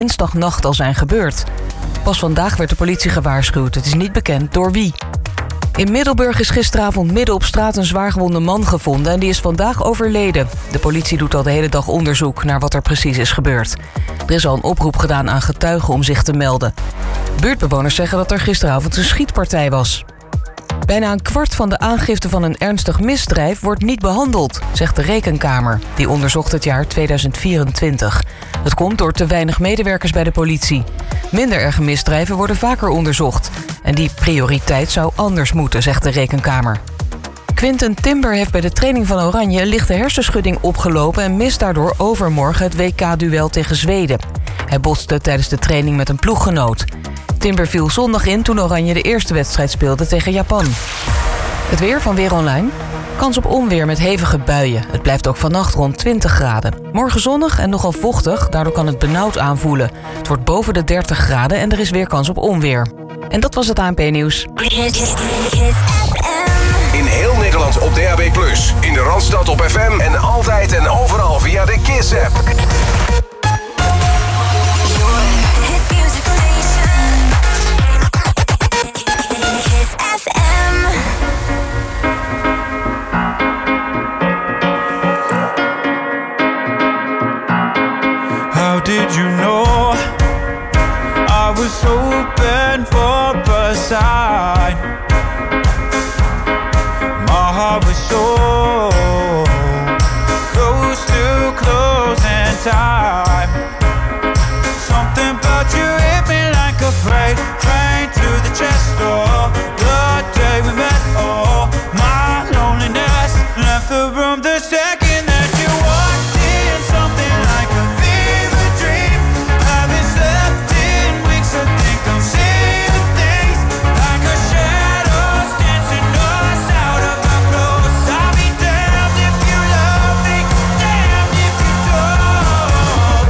dinsdagnacht al zijn gebeurd. Pas vandaag werd de politie gewaarschuwd. Het is niet bekend door wie. In Middelburg is gisteravond midden op straat een zwaargewonde man gevonden en die is vandaag overleden. De politie doet al de hele dag onderzoek naar wat er precies is gebeurd. Er is al een oproep gedaan aan getuigen om zich te melden. Buurtbewoners zeggen dat er gisteravond een schietpartij was. Bijna een kwart van de aangifte van een ernstig misdrijf wordt niet behandeld, zegt de Rekenkamer. Die onderzocht het jaar 2024. Het komt door te weinig medewerkers bij de politie. Minder erge misdrijven worden vaker onderzocht. En die prioriteit zou anders moeten, zegt de Rekenkamer. Quinten Timber heeft bij de training van Oranje een lichte hersenschudding opgelopen en mist daardoor overmorgen het WK-duel tegen Zweden. Hij botste tijdens de training met een ploeggenoot. Timber viel zondag in toen Oranje de eerste wedstrijd speelde tegen Japan. Het weer van Weer Online. Kans op onweer met hevige buien. Het blijft ook vannacht rond 20 graden. Morgen zonnig en nogal vochtig, daardoor kan het benauwd aanvoelen. Het wordt boven de 30 graden en er is weer kans op onweer. En dat was het ANP-nieuws. In heel Nederland op DAB+, in de Randstad op FM en altijd en overal via de Kiss-app. How did you know I was open for a sign? My heart was so close to closing time. Something about you hit me like a freight train to the chest door. The day we met, oh, my loneliness left the room the second that you walked in. Something like a fever dream. Haven't slept in weeks, I think I'm seeing things like a shadows dancing us out of our clothes. I'll be damned if you love me, damned if you don't.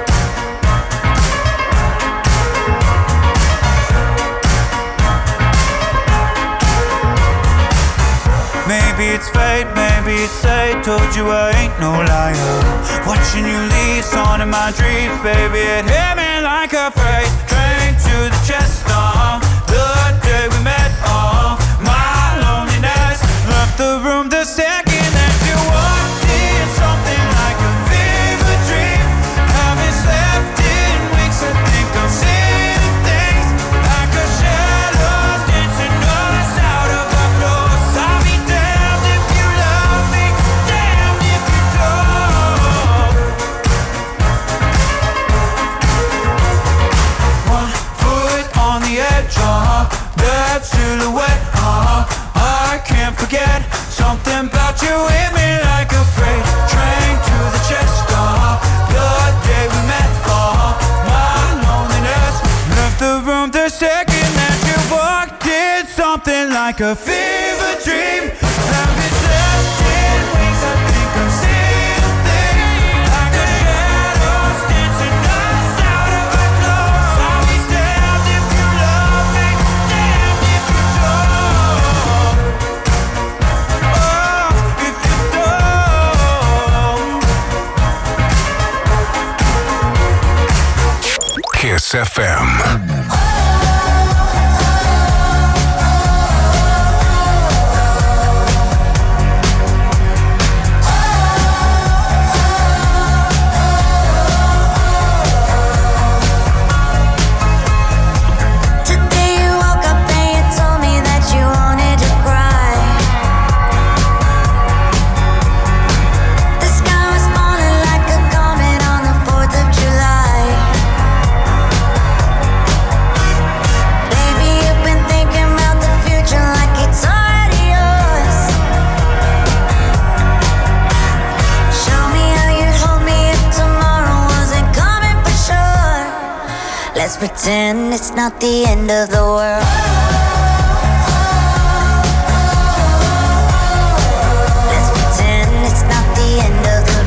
Maybe it's fate, maybe it's fate. Told you I ain't no liar. Watching you leave, on in my dreams, baby. It hit me like a freight train to the chest. The day we met, my loneliness left the room the second that you walked in. Something like a fever dream. Haven't slept in weeks, I think I'm seeing things like a shadows dancing us out of our clothes. I'll be damned if you love me, damned if you don't. One foot on the edge, that silhouette, I can't forget. Something about you hit me like a freight train to the chest. The day we met, my loneliness left the room the second that you walked in. Something like a fever dream. Haven't slept in weeks, I think I'm seeing things like a shadows dancing us out of our clothes. I'll be damned if you love me, damned if you don't. Oh, if you don't. Kiss FM. Today you woke up and you told me that you wanted to cry. The sky was falling like a comet on the 4th of July. Baby, you've been thinking about the future like it's already yours. Show me how you'd hold me if tomorrow wasn't coming for sure. Let's pretend it's not the end of the world. Let's pretend it's not the end of the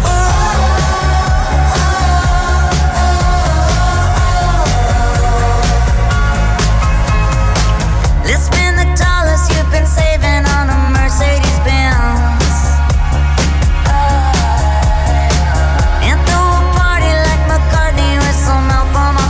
world. Let's spend the dollars you've been saving on a Mercedes Benz. And throw a party like McCartney with some help on my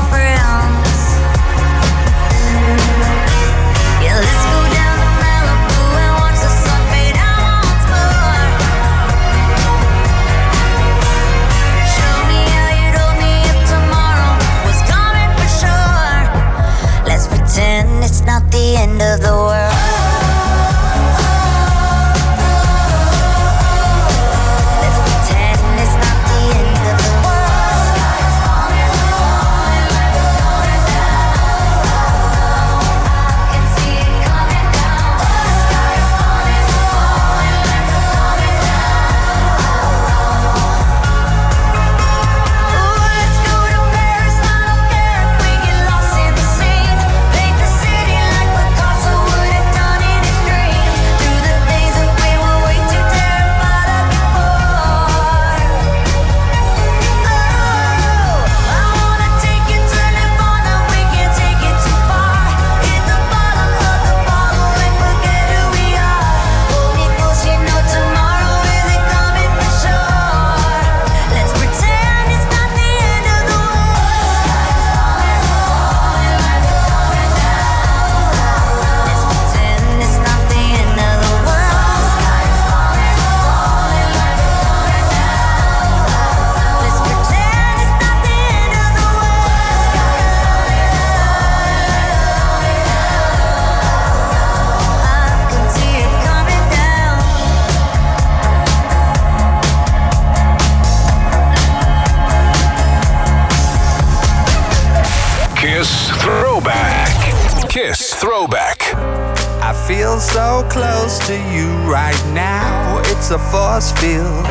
Kiss Throwback. Kiss Throwback. I feel so close to you right now. It's a force field.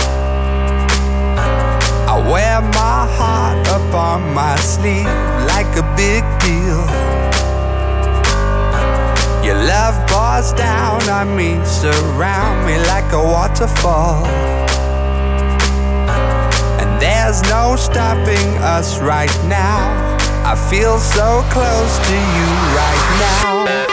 I wear my heart up on my sleeve like a big deal. Your love pours down on me, surround me like a waterfall. And there's no stopping us right now. I feel so close to you right now.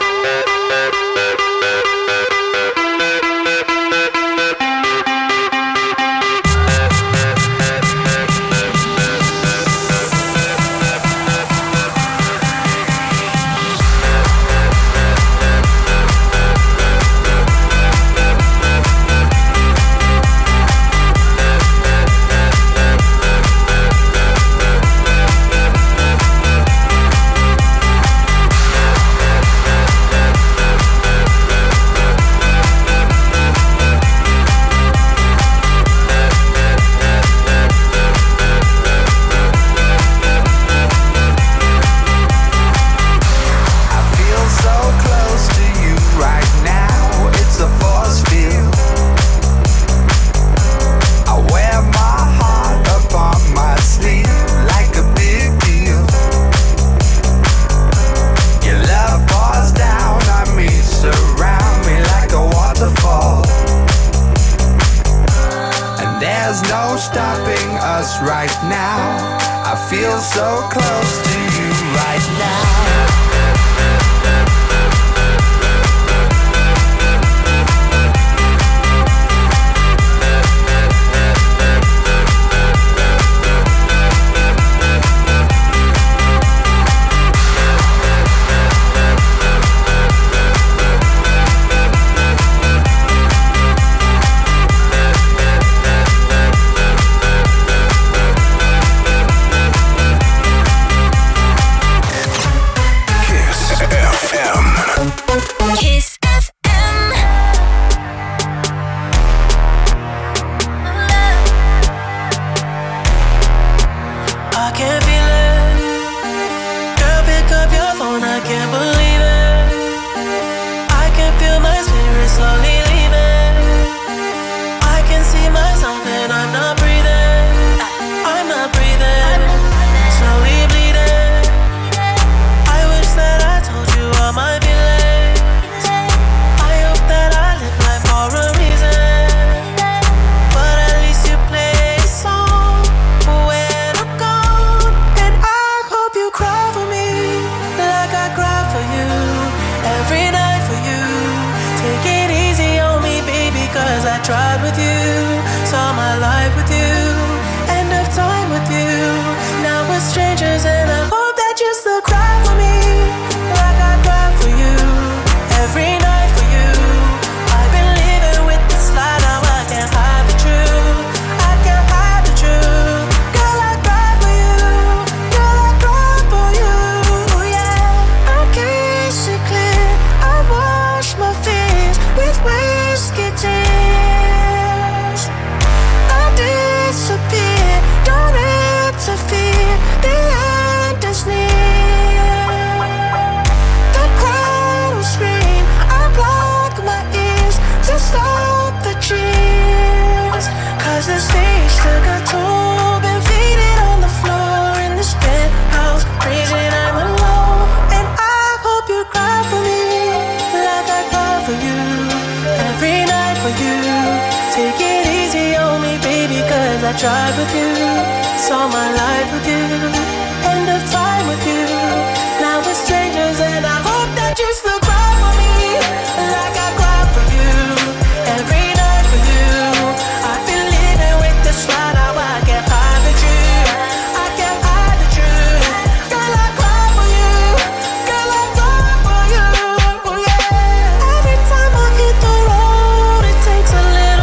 Right now, I feel so close to you right now.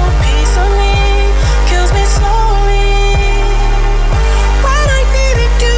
When I needed you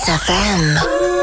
Kiss FM.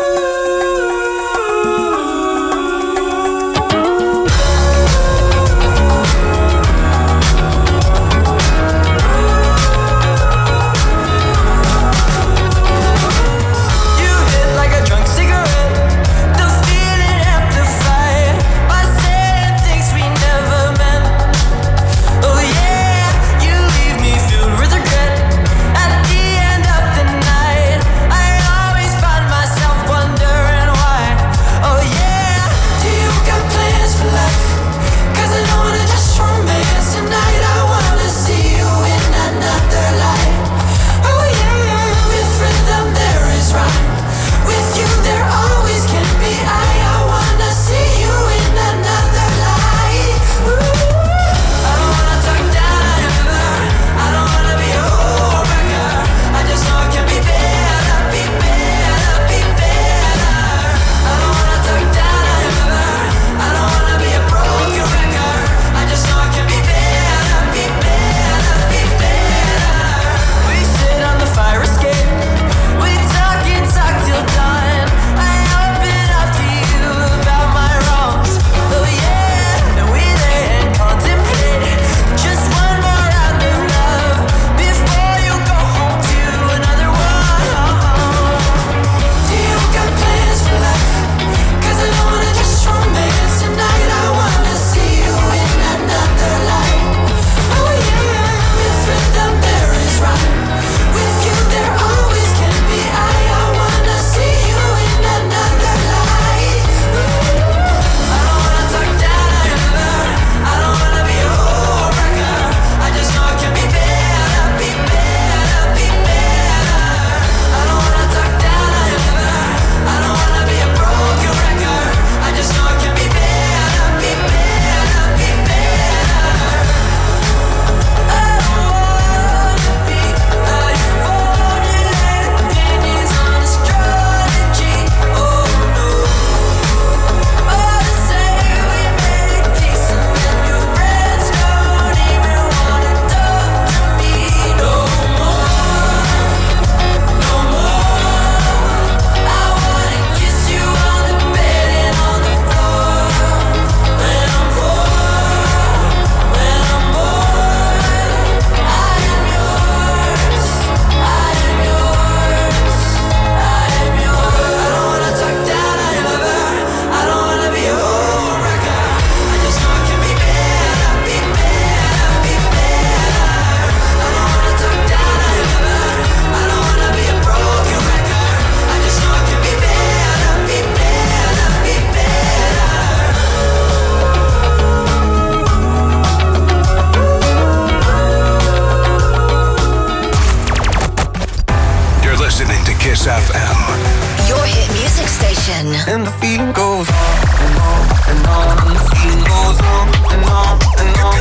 And the feeling goes on and on and on, and the feeling goes on and on and on.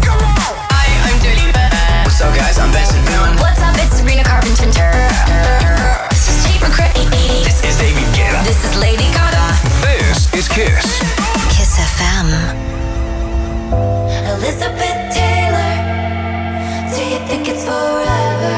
Hi, I'm Dua Lipa. What's up, guys? I'm Benson Boone. What's up? It's Sabrina Carpenter. This is Tate McRae. This is David Guetta. This is Lady Gaga. This is Kiss. Kiss FM. Elizabeth Taylor. Do you think it's forever?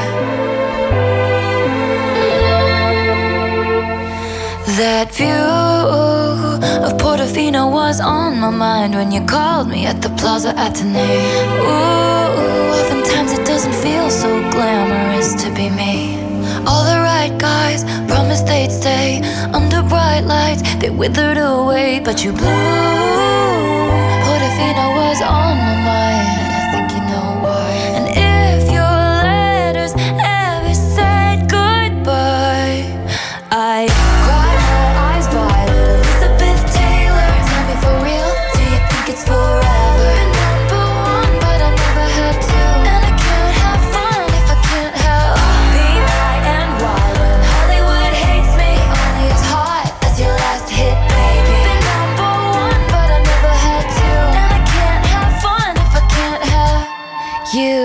That view of Portofino was on my mind when you called me at the Plaza Athénée. Ooh, oftentimes it doesn't feel so glamorous to be me. All the right guys promised they'd stay under bright lights. They withered away, but you blew. Portofino was on my mind. I think you know why. And if your letters ever said goodbye, I cried my eyes violet. Elizabeth Taylor, tell me for real, do you think it's forever? Been number one, but I never had to. And I can't have fun if I can't help being high and wild when Hollywood hates me. Only as hot as your last hit, baby. Been number one, but I never had to. And I can't have fun if I can't have you.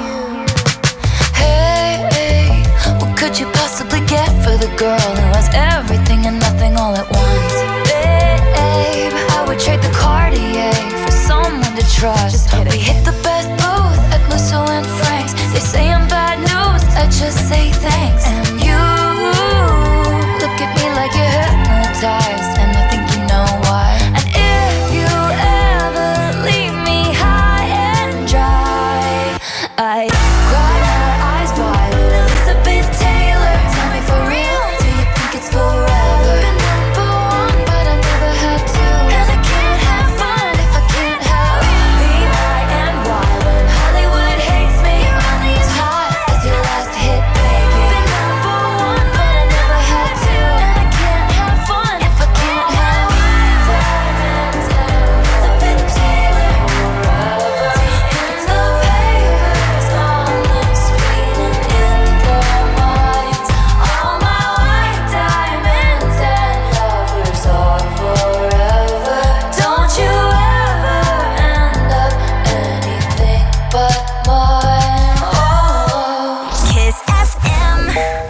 Hey, what could you possibly get for the girl who has everything and nothing all at once? Babe, I would trade the Cartier for someone to trust. We hit the best booth at Musso and Frank's. They say I'm bad news, I just say thanks. And you like you're hypnotized, and I think you know why. And if you ever leave me high and dry, I cry my eyes wide with Elizabeth Taylor. Tell me for real, do you think it's forever? Been number one, but I never had to. And I can't have fun if I can't have me, I, and why. When Hollywood hates me, only as hot as your last hit, baby. Been number one, but I never had to. And I can't have fun if I can't have diamonds and Elizabeth Taylor forever. In the papers, on the screen, and in their minds, all my white diamonds and lovers are forever. Don't you ever end up anything but mine. Oh, Kiss FM.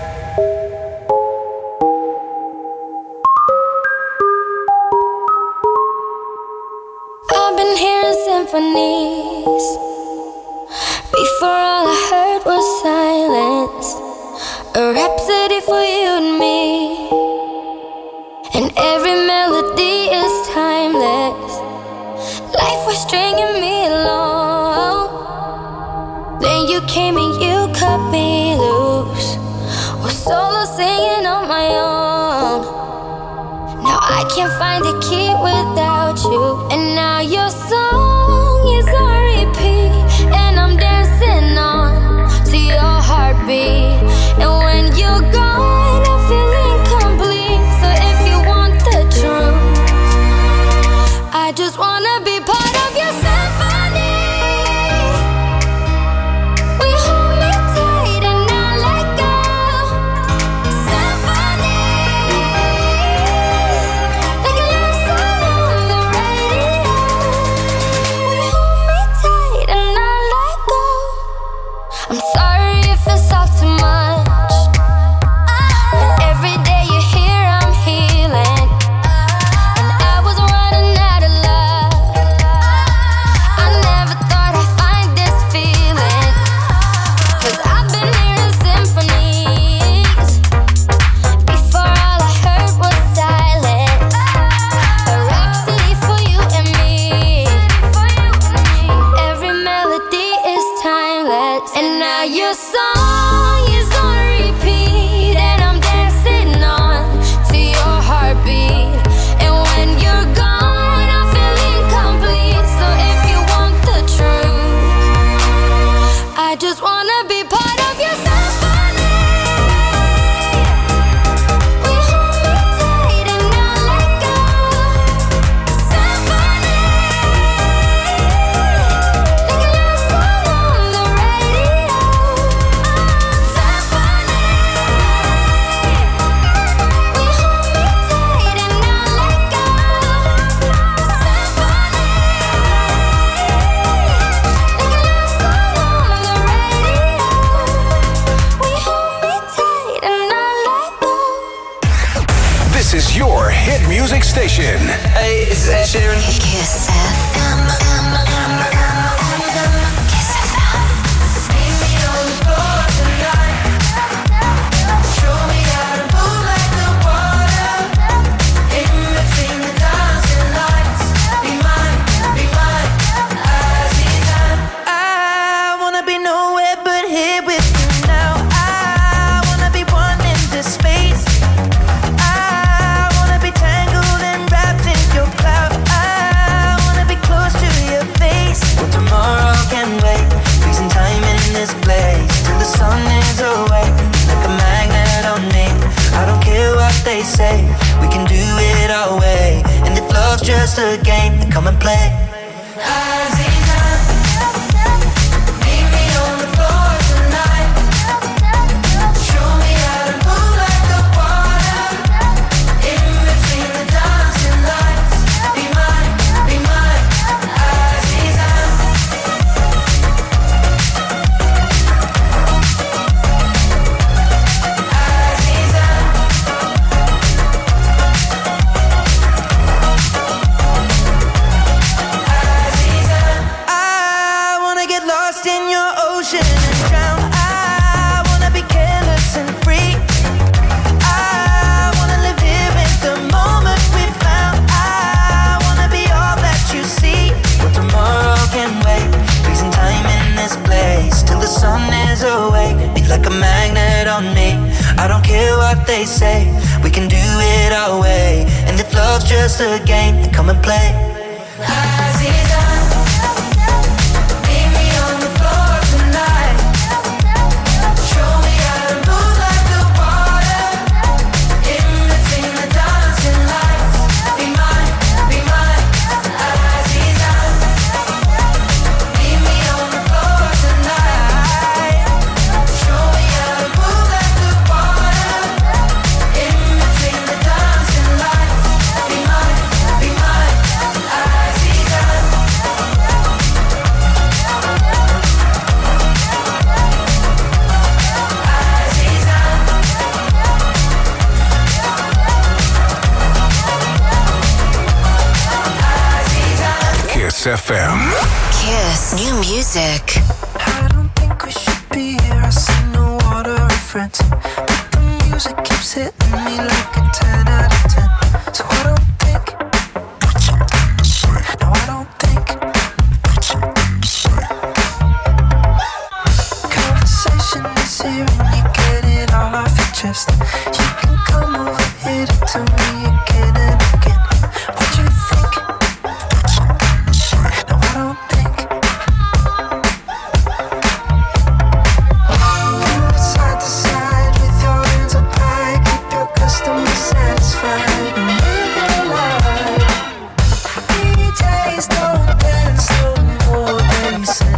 I've been hearing symphonies. Before all I heard was silence. A rhapsody for you and me. And every melody is timeless. Life was stringing me along. Then you came and you cut me loose. Was solo singing on my own. Now I can't find a key without you. And now your song is on repeat. And I'm dancing on to your heartbeat. And when you're gone, I feel incomplete. So if you want the truth, I just wanna be part of your symphony. We hold me tight and not let go. Symphony, like a love song on the radio. We hold me tight and not let go. I'm sorry if it's all too much. And every day you're here, I'm healing. And I was running out of luck. I never thought I'd find this feeling. 'Cause I've been hearing symphonies. Before all I heard was silence. A rhapsody for you and me. And every melody is timeless. And now your song is on repeat. And I'm dancing on to your heartbeat. And when you're gone, I feel incomplete. So if you want the truth, I just wanna be part of your symphony. We hold me tight and not let go. Symphony, like a love song on the radio. Symphony, we hold me tight and not let go. Symphony, like a love song on the radio. We hold me tight and not let go. This is your hit music station. Hey, it's Ed Sheeran. Kiss FM. Kiss FM. Meet me on the floor tonight. Show me how to move like the water. In between the dancing lights. Be mine, as is I wanna be nowhere but here with you now. I wanna be one in this space. I wanna be tangled and wrapped in your cloud. I wanna be close to your face. Well, tomorrow can wait. Freezing time in this place till the sun is away. Like a magnet on me. I don't care what they say. We can do it our way. And if love's just a game, then come and play. Aziza, meet me on the floor tonight. Show me how to move like the water. In between the dancing lights. Be mine, Aziza. Aziza. Aziza. I don't care what they say, we can do it our way. And if love's just a game, then come and play. Aziza, meet me on the floor tonight. Show me how to move like the water in between the dancing lights. Be mine, Aziza. Meet me on the floor tonight. Show me how to move like the water in between the dancing lights. Be mine, Aziza. Kiss FM. Kiss. New music. I don't think we should be here. I see no order of friends, but the music keeps hitting me like a 10 out of 10. So I don't think. No, I don't think. Conversation is here and you get it all off your chest. You can come over here to tell me again and again what you think. No, I don't think. Move side to side with your hands up high. Keep your customer satisfied and live your life. DJs don't dance no more, they said.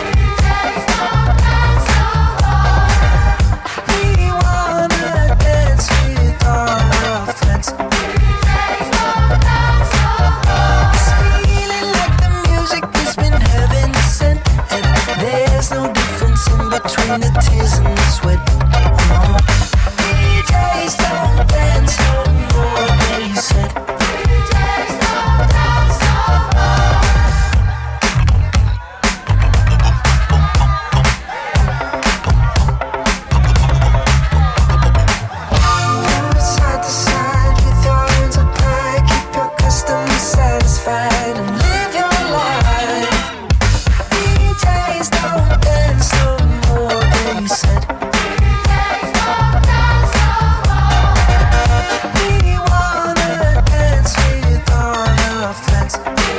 We wanna dance with all our friends. It's feeling like the music has been heaven sent, and there's no difference in between the tears and the sweat. DJs don't dance no more, they said. Move side to side with your hands up high. Keep your customer satisfied and live your life. DJs don't dance no more, they said. We wanna dance with all our friends.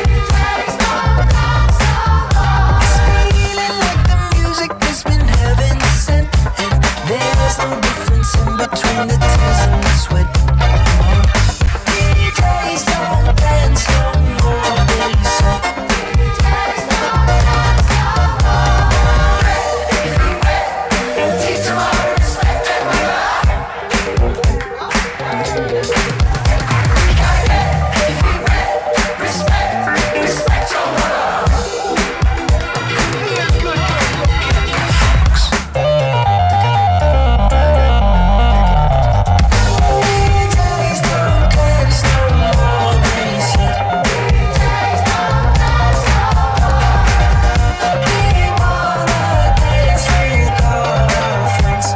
It's feeling like the music has been heaven sent, and there's no difference in between the tears and the sweat. DJs don't dance no more, they said. DJs don't dance no more, they said. We wanna dance with all our friends.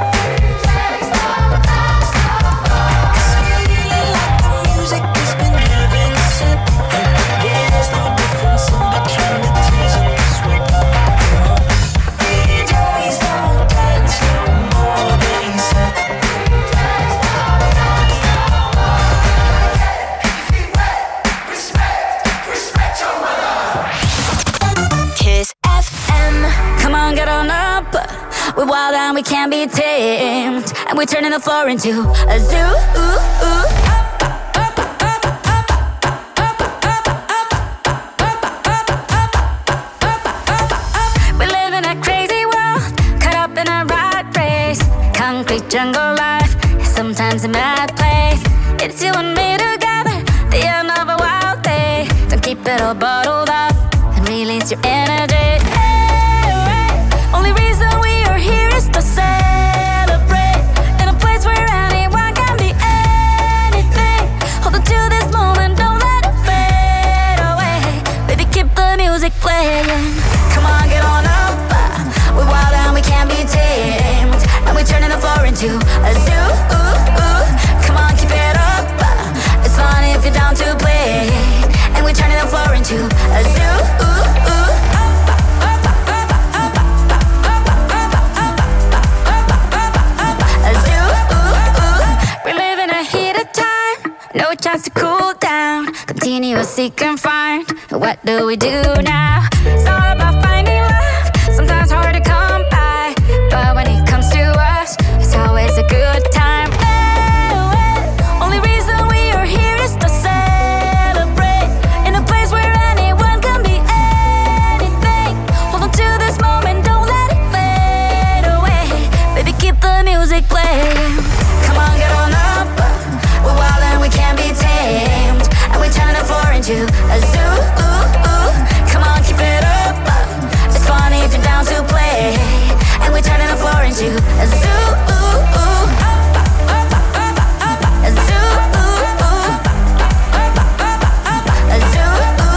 It's feeling like the music has been heaven sent, and there's no difference in between the tears and the sweat. DJs don't dance no more, they said. Kiss FM. Come on, get on up. We're wild and we can't be tamed, and we're turning the floor into a zoo. We live in a crazy world, caught up in a rat race. Concrete jungle life is sometimes a mad place. It's you and me together, the end of a wild day. Don't keep it all bottled up and release your energy. Hey, only reason we are here is to celebrate in a place where anyone can be anything. Hold on to this moment, don't let it fade away. Baby, keep the music playing. Come on, get on up. We're wild and we can't be tamed, and we're turning the floor into a zoo. Come on, keep it up. It's fun if you're down to play, and we're turning the floor into a zoo. A zoo. seek and find. What do we do now? It's all about finding love. Sometimes hard to come by, but when it comes to us, it's always a good time. Only reason we are here is to celebrate in a place where anyone can be anything. Hold on to this moment, don't let it fade away. Baby, keep the music playing. Come on, get on up. We're wild and we can't be tamed, and we're turning the floor into a zoo. Come on, keep it up. It's funny if you're down to play, and we're turning the floor into a zoo. A zoo. A zoo.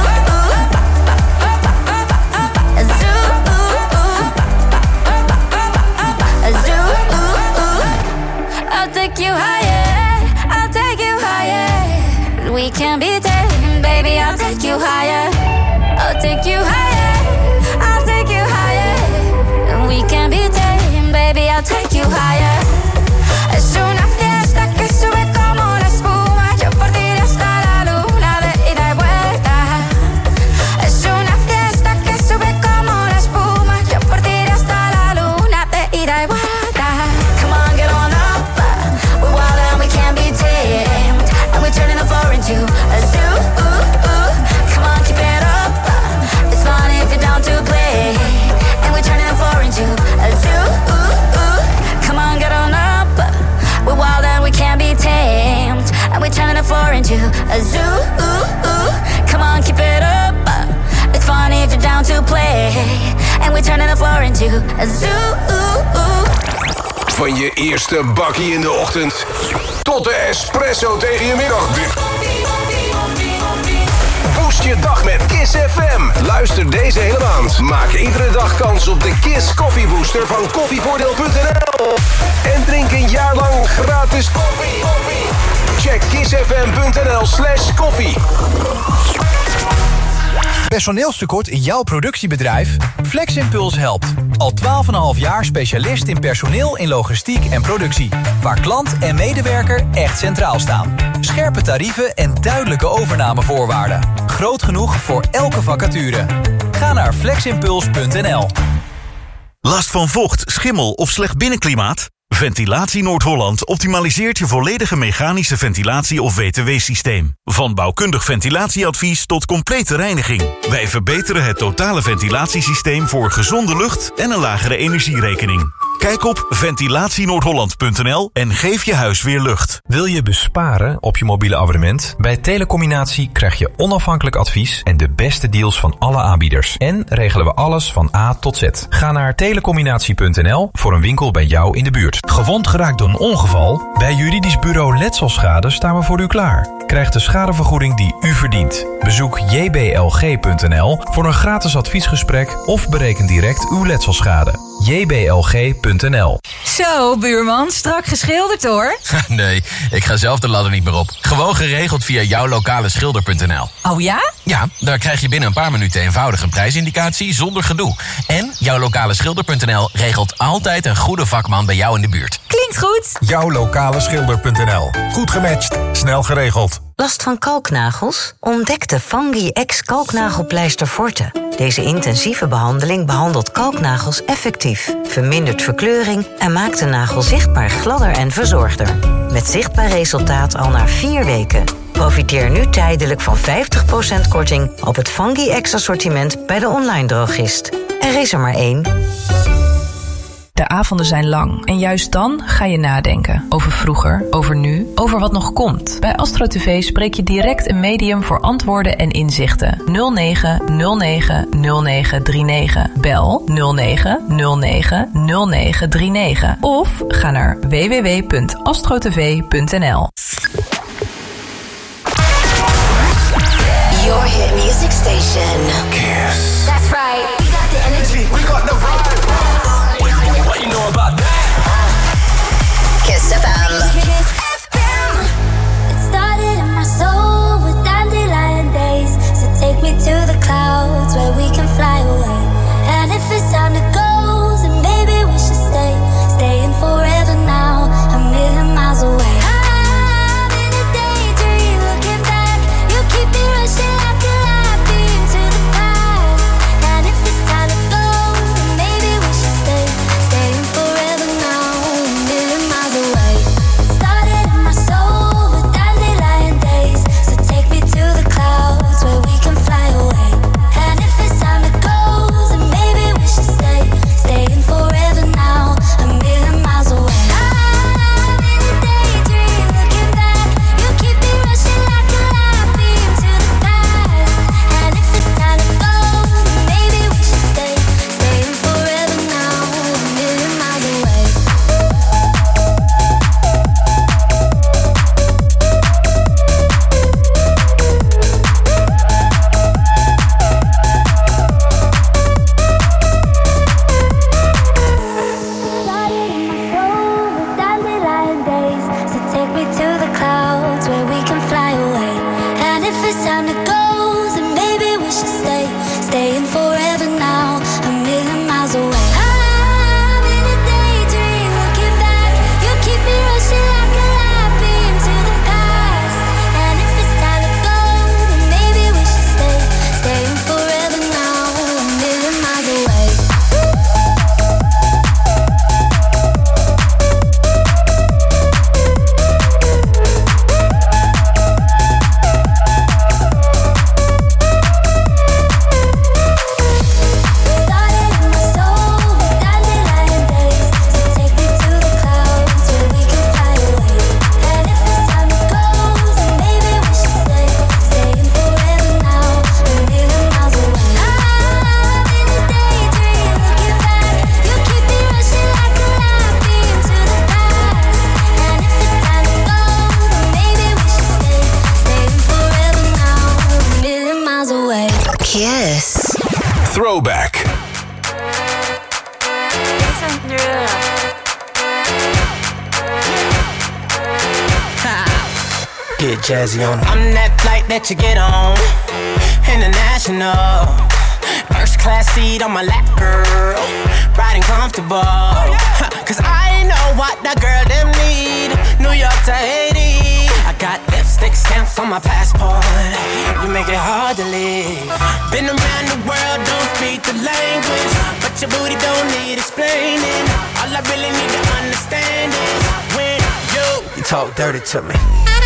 A zoo. A zoo. I'll take you higher. I'll take you higher. We can be tamed, baby. I'll take you higher. I'll take you higher. I'll take you higher. We can be tamed, baby. I'll take you higher. Es una fiesta que sube como la espuma. Yo por ti hasta la luna de ida y vuelta. Es una fiesta que sube como la espuma. Yo por ti hasta la luna de ida y vuelta. Come on, get on up. We're wild and we can't be tamed, and we're turning the floor into a zoo. Come on, keep it up. It's funny if you're down to play, and we're turning the floor into a zoo. Come on, get on up. We're wild and we can't be tamed, and we're turning the floor into a zoo. Come on, keep it up. It's funny if you're down to play, and we're turning the floor into a zoo. Van je eerste bakkie in de ochtend tot de espresso tegen je middag. Boost je dag met Kiss FM. Luister deze hele maand. Maak iedere dag kans op de Kiss Coffee Booster van koffievoordeel.nl. En drink een jaar lang gratis koffie. Check kissfm.nl/koffie. Personeelstekort in jouw productiebedrijf? Fleximpuls helpt. Al 12,5 jaar specialist in personeel in logistiek en productie. Waar klant en medewerker echt centraal staan. Scherpe tarieven en duidelijke overnamevoorwaarden. Groot genoeg voor elke vacature. Ga naar fleximpuls.nl. Last van vocht, schimmel of slecht binnenklimaat? Ventilatie Noord-Holland optimaliseert je volledige mechanische ventilatie- of WTW-systeem. Van bouwkundig ventilatieadvies tot complete reiniging. Wij verbeteren het totale ventilatiesysteem voor gezonde lucht en een lagere energierekening. Kijk op ventilatienoordholland.nl en geef je huis weer lucht. Wil je besparen op je mobiele abonnement? Bij Telecombinatie krijg je onafhankelijk advies en de beste deals van alle aanbieders. En regelen we alles van A tot Z. Ga naar telecombinatie.nl voor een winkel bij jou in de buurt. Gewond geraakt door een ongeval? Bij Juridisch Bureau Letselschade staan we voor u klaar. Krijg de schadevergoeding die u verdient. Bezoek jblg.nl voor een gratis adviesgesprek of bereken direct uw letselschade. jblg.nl. Zo, buurman, strak geschilderd hoor. Nee, ik ga zelf de ladder niet meer op. Gewoon geregeld via jouwlokaleschilder.nl. Oh ja? Ja, daar krijg je binnen een paar minuten eenvoudig een prijsindicatie zonder gedoe. En jouwlokaleschilder.nl regelt altijd een goede vakman bij jou in de buurt. Klinkt goed. Jouwlokaleschilder.nl. Goed gematcht, snel geregeld. Last van kalknagels? Ontdek de Fungi X kalknagelpleister Forte. Deze intensieve behandeling behandelt kalknagels effectief, vermindert verkleuring en maakt de nagel zichtbaar gladder en verzorgder. Met zichtbaar resultaat al na 4 weken. Profiteer nu tijdelijk van 50% korting op het Fungi X assortiment bij de online drogist. Er is er maar 1. De avonden zijn lang en juist dan ga je nadenken. Over vroeger, over nu, over wat nog komt. Bij Astro TV spreek je direct een medium voor antwoorden en inzichten. 09 09 0939. Bel 09 09 0939. Of ga naar www.astrotv.nl. Your hit music station. Kiss. That's right. We got the energy. We got the vibe. What you know about that? Kiss FM. Kiss FM. It started in my soul with dandelion days. So take me to the clouds where we can fly away. And if it's time to go, then maybe we should stay. Staying forever now, a million miles away. I'm in a daydream looking back. You keep me rushing like Throwback. Get jazzy on. I'm that flight that you get on. International. First class seat on my lap, girl. Riding comfortable. Cause I know what that girl them need. New York to Haiti. I got lipstick stamps on my passport. You make it hard to leave. Been around the world, don't speak the language. But your booty don't need explaining. All I really need to understand is when you talk dirty to me.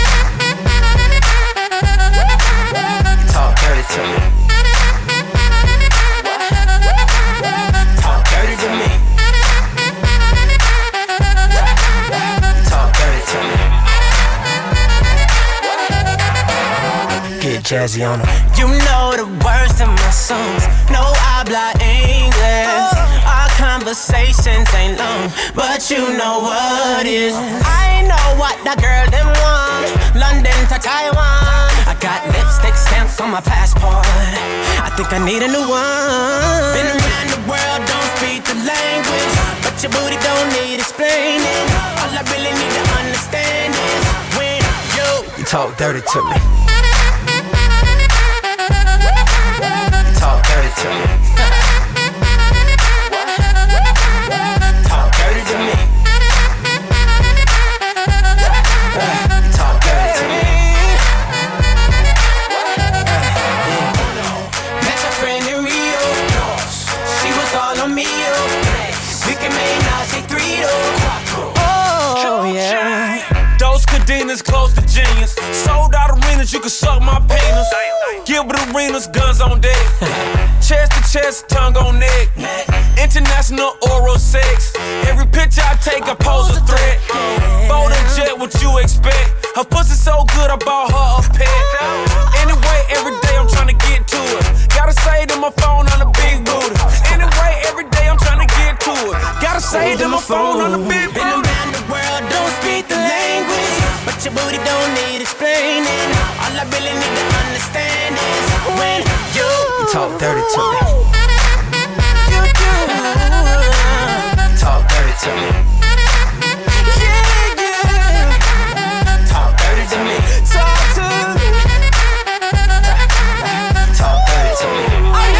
Talk dirty to me. Talk dirty to me. Talk dirty to me. Get jazzy on 'em. You know the words of my songs. No habla English. Our conversations ain't long, but you know what is. I know what that girl them want. London to Taiwan. I got lipstick stamps on my passport. I think I need a new one. Been around the world, don't speak the language, but your booty don't need explaining. All I really need to understand is when you talk dirty to me. Talk dirty to me. Talk dirty to me. Talk dirty to me. Met your friend in Rio. She was all on me. We can make Nazi 3 Oh yeah. Those cadenas close to genius. Sold out arenas, you can suck my penis. Gilbert Arenas, guns on deck. Chest to chest, tongue on neck. International oral sex. Every picture I take, I pose a threat. Bold and jet, what you expect? Her pussy so good, I bought her a pet. Anyway, every day I'm trying to get to it. Gotta say to my phone on the big booty. Anyway, every day I'm trying to get to it. Gotta say to my phone on the big booty. Been around the world, don't speak the language, but your booty don't need explaining. All I really need to understand is when you talk dirty to me. Talk dirty to me. Talk dirty to me. Talk to me. Talk dirty to me.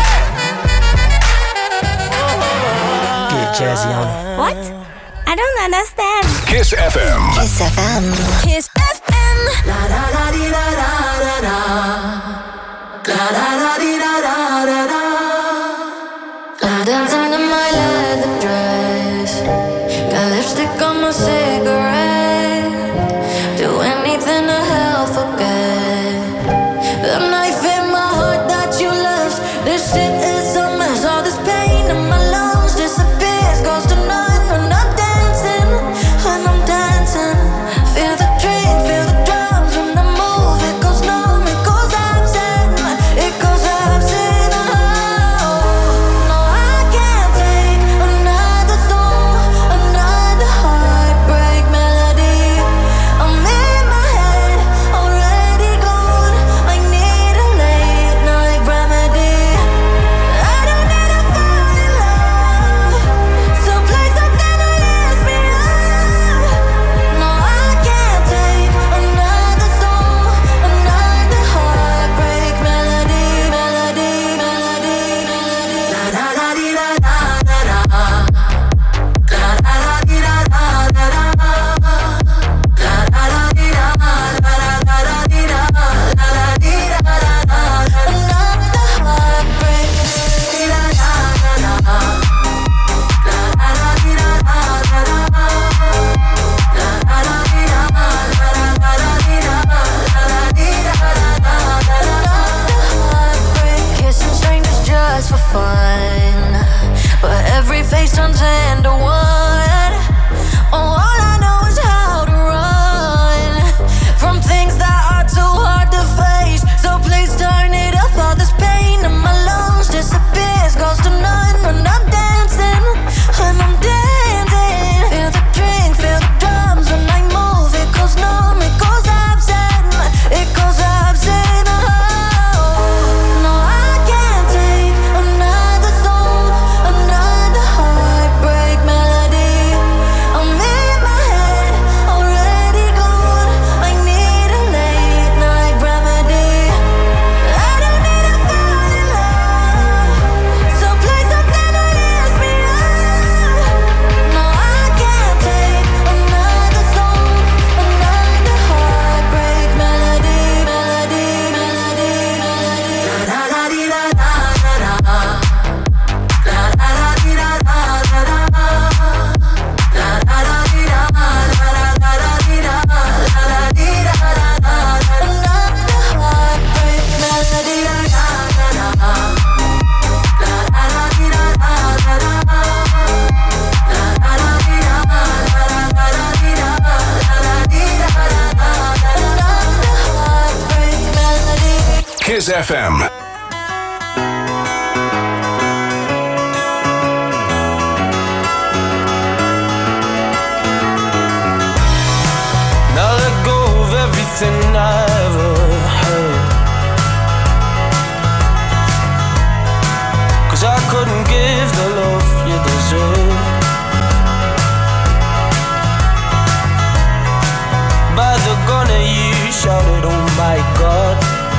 Get jazzy on it. What? I don't understand. Kiss FM. Kiss FM. Kiss FM. La da da di da da da da. La da da di da da da da. I'm dancing in my leather dress. Got lipstick on my cigarette. Do anything to help forget the knife in my heart that you left. This shit is a mess. All this pain in my lungs disappears. Goes to none when I'm dancing. When I'm dancing, feel the train, feel the drums when I move. It goes numb, it goes absent. It goes absent. FM. Now let go of everything I ever heard, 'cause I couldn't give the love you deserve. By the gunner you shouted, oh my God.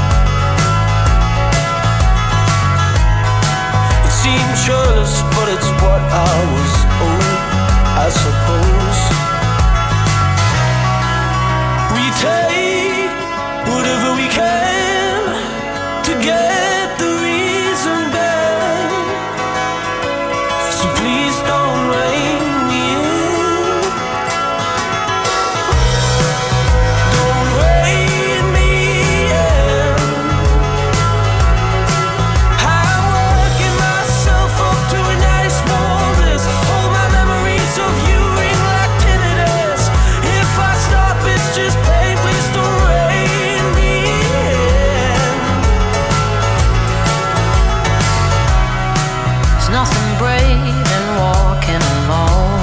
It seemed churlish, but it's what I was owed, I suppose. We take whatever we can to get the reason back. So please don't rein me in. Don't rein me in. I'm working myself up to a nice warm bliss. All my memories of you ring like tinnitus. If I stop, it's just pain. Please don't rein me in. There's nothing brave in walking alone.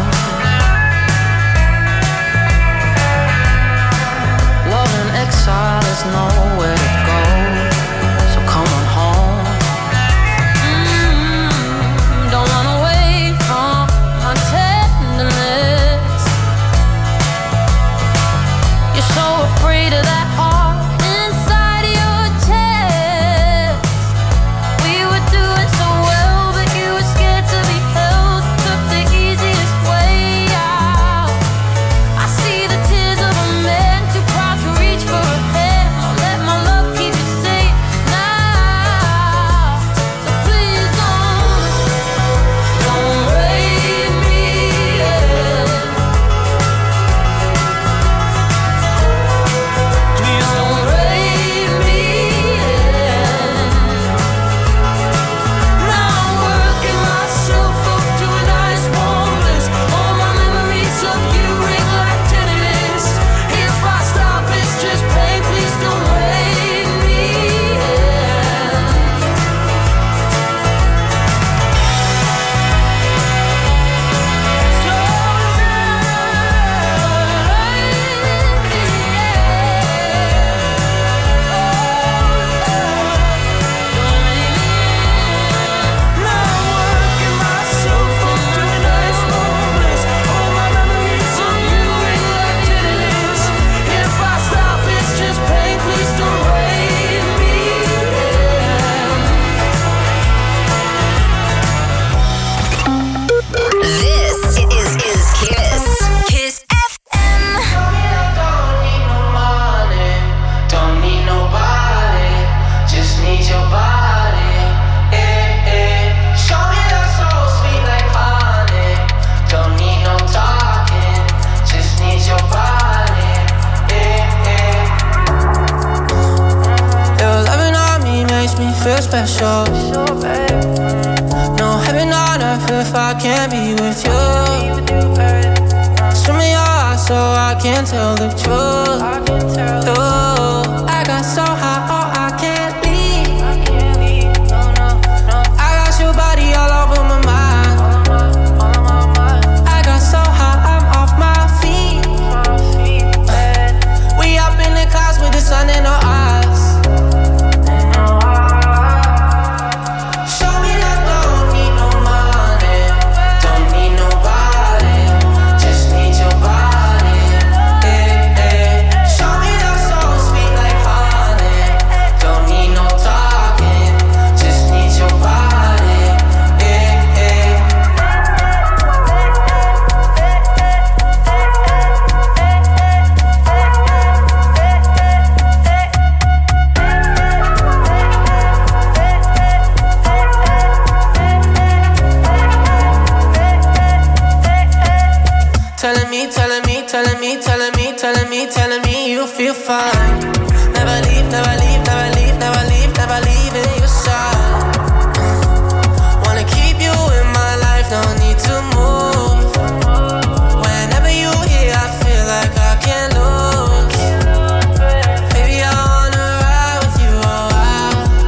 Love in exile, there's nowhere to go. So come on home. Don't run away from my tenderness. You're so afraid of that heart inside your chest. We were doing so well, but you were scared to be held. Took the easiest way out. I see the tears of a man too proud to reach for a hand. I'll let my love keep you safe now. So please don't rein me in. Please don't rein me in. Now I'm working myself up to a nice warm bliss. All my memories of you ring like tinnitus. If I stop, it's just pain. Please don't rein me in. Now I'm working myself up to a nice warm bliss. All my memories of you ring like tinnitus. If I stop, it's just pain. Please don't rein me This is Kiss. Kiss FM. Don't need no money, don't need nobody, just need your body. Show me that soul sweet like honey. Don't need no talking, just need your body. Your loving on me makes me feel special. No heaven on earth if I can't be with you. Show me your eyes so I can tell the truth. I got so high, oh I can't leave. I got your body all over my mind. I got so high, I'm off my feet. We up in the clouds with the sun in our eyes. Show me that don't need no money, don't need nobody, just need your body. Show me that soul sweet like honey. Don't need no talking, just need your body. Telling me, telling me, telling me, telling me, telling me, telling me you feel fine. Never leave, never leave, never leave, never leave, never leave in your side. Wanna keep you in my life, no need to move. Whenever you here, I feel like I can't lose. Baby, I wanna ride with you a while.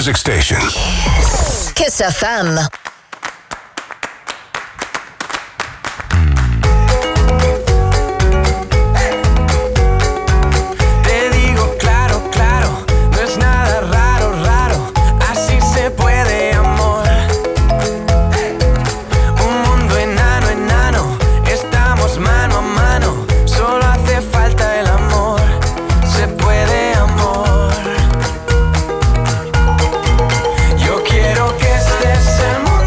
music station. Kiss FM. Te digo claro, claro, no es nada raro, raro, así se puede, amor. Un mundo enano, enano, estamos mano a mano, solo hace falta el amor, se puede, amor. Yo quiero que este es el mundo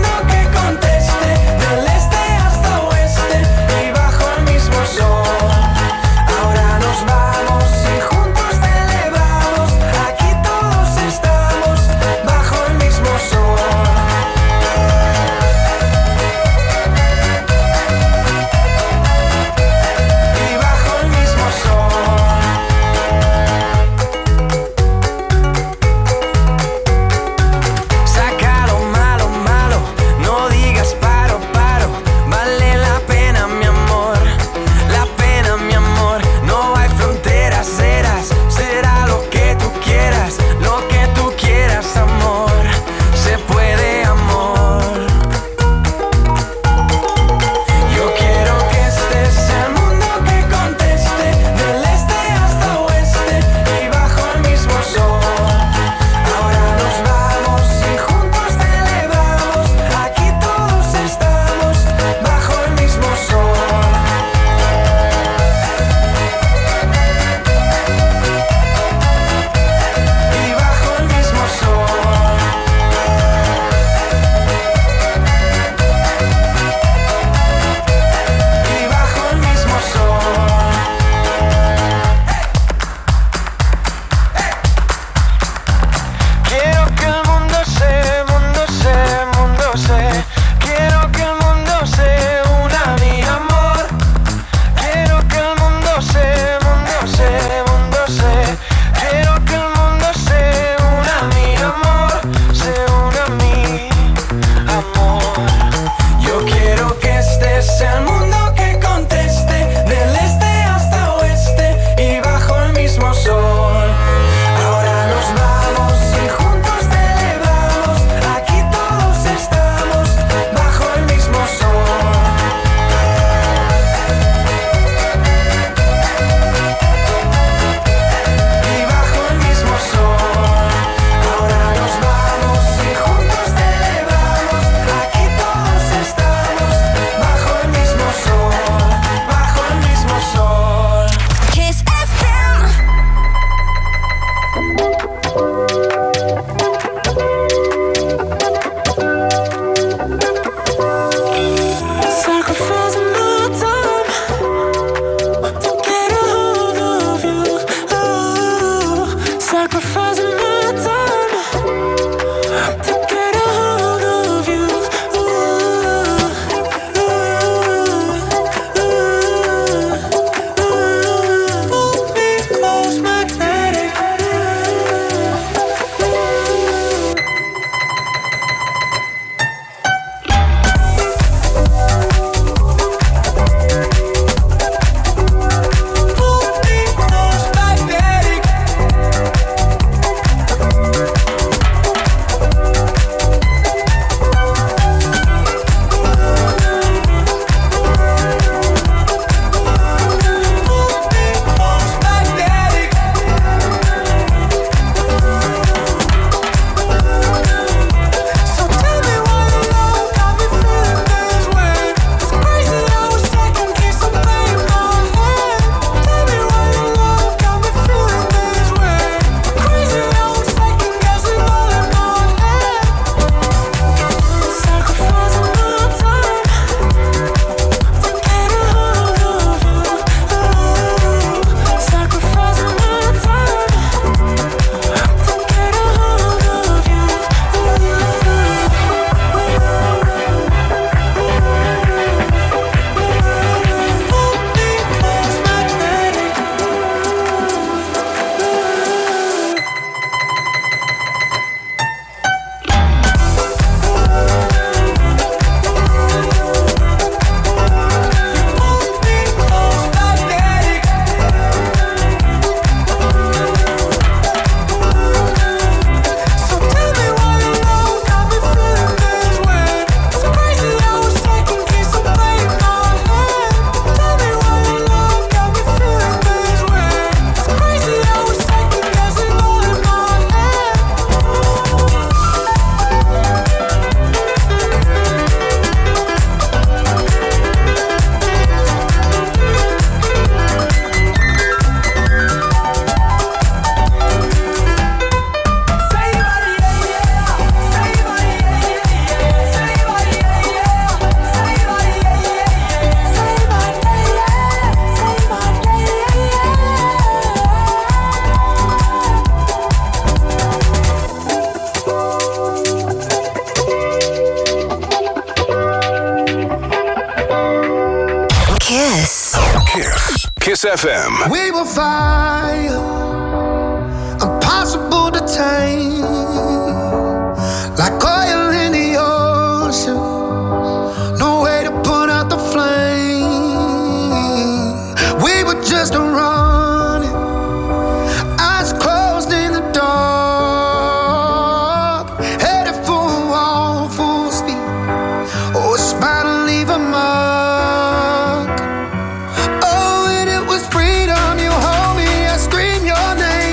Kiss FM. We were fire, impossible to tame, like oil in the ocean, no way to put out the flame. We were just running, eyes closed in the dark, headed for a wall, full speed. Oh, a smile to leave a mark. Oh, and it was freedom. You hold me, I scream your name.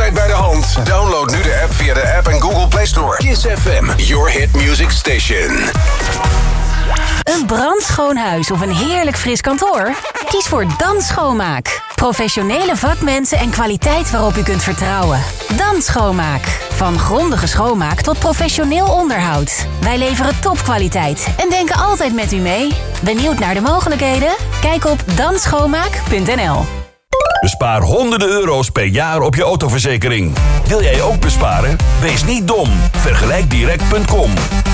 altijd bij de hand. Download nu de app via de App en Google Play Store. Kiss FM, your hit music station. Een brandschoon huis of een heerlijk fris kantoor? Kies voor Dan Schoonmaak. Professionele vakmensen en kwaliteit waarop u kunt vertrouwen. Dan Schoonmaak. Van grondige schoonmaak tot professioneel onderhoud. Wij leveren topkwaliteit en denken altijd met u mee. Benieuwd naar de mogelijkheden? Kijk op danschoonmaak.nl. Bespaar honderden euro's per jaar op je autoverzekering. Wil jij ook besparen? Wees niet dom. Vergelijkdirect.com.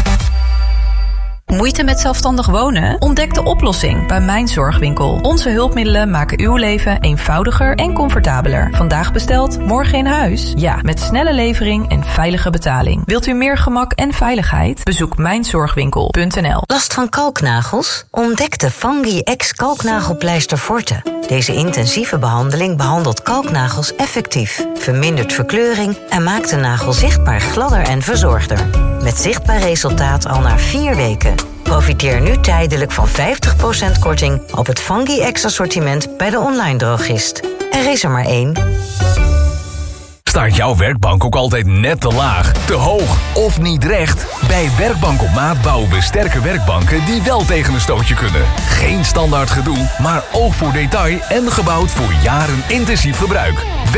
Moeite met zelfstandig wonen? Ontdek de oplossing bij Mijn Zorgwinkel. Onze hulpmiddelen maken uw leven eenvoudiger en comfortabeler. Vandaag besteld, morgen in huis? Ja, met snelle levering en veilige betaling. Wilt u meer gemak en veiligheid? Bezoek mijnzorgwinkel.nl. Last van kalknagels? Ontdek de Fungi X kalknagelpleister Forte. Deze intensieve behandeling behandelt kalknagels effectief, vermindert verkleuring en maakt de nagel zichtbaar gladder en verzorgder. Met zichtbaar resultaat al na 4 weken. Profiteer nu tijdelijk van 50% korting op het Fungi X assortiment bij de online drogist. Er is er maar 1. Staat jouw werkbank ook altijd net te laag, te hoog of niet recht? Bij Werkbank op Maat bouwen we sterke werkbanken die wel tegen een stootje kunnen. Geen standaard gedoe, maar oog voor detail en gebouwd voor jaren intensief gebruik.